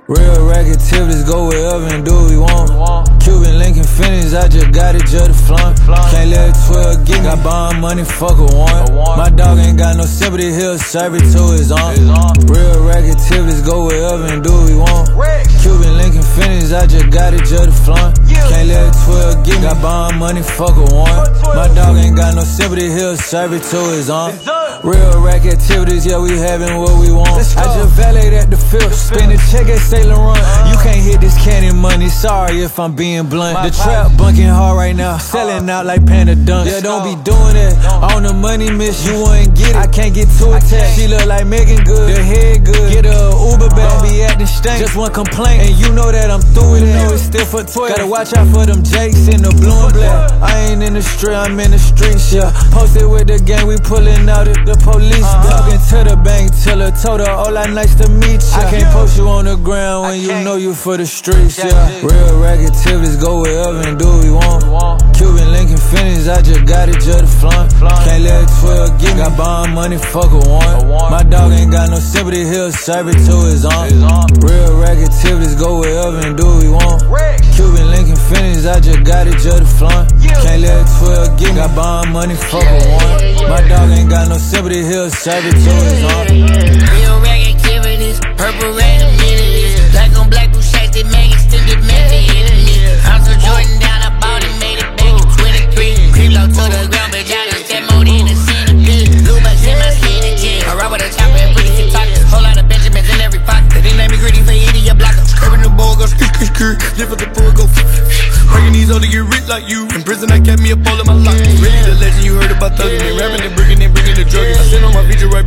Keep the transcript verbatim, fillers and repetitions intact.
Real rag activities, go wherever and do what we want. Cuban Lincoln finish, I just got it, just the flunk. Can't let twelve get me, got bond money, fuck a one. My dog ain't got no sympathy, he'll serve it to his own. Real rag activities, go wherever and do what we want. Cuban Lincoln finish, I just got it, just the flunk. Can't let twelve get me, got bond money, fuck a one. My dog ain't got no sympathy, he'll serve it to his own. Real rack activities, yeah, we having what we want. I just valet at the field, spin the check at Saint Laurent. You can't hit this candy money, sorry if I'm being blunt. The trap bunking hard right now, selling out like Panda Dunks. Yeah, don't be doing that, on the money miss, you wouldn't get it. I can't get too attached, she look like Megan good, the head good. Get her Uber back, don't be acting stank. Just one complaint, and you know that I'm through with it. Know it's still for twelve. Gotta watch out for them Jakes in the blue and black. I ain't in the street, I'm in the streets, yeah. Posted with the gang, we pulling out at the police. Talking to the bank, till her told her, hola, nice to meet ya. I can't post you on the ground when you know you for the streets, yeah. Real rag activities, go wherever and do what we want. Cuban Lincoln finish, I just got it, just the flunk. Can't let twelve get me, got bond money, fuck a one. My dog ain't got no sympathy, he'll serve it to his own. Real rag activities, go wherever and do what we want. Cuban Lincoln finish, I just got it, just the flunk. Can't let twelve get me, got bond money, fuck a one. My dog ain't got no sympathy, he'll serve it to his own. Real rag activities, purple red amenities. Black on black, blue shades, they make extended method. I'm so Jordan down, I bought it, made it back in twenty-three. Creep low to the ground, bitch, I done step more than a centipede. Blue bucks in my skin again. I ride with a chopper and pretty TikTok. Whole lot of Benjamins in every pocket. They name me Gritty for idiot blocker. Curving the ball, go skirt, skirt, skirt. Live for the poor, go Breaking these on to get rich like you. In prison, I kept me a bowl in my locker. Really the legend you heard about thugging. They rapping and bringing and bringing the drug. I sit on my feature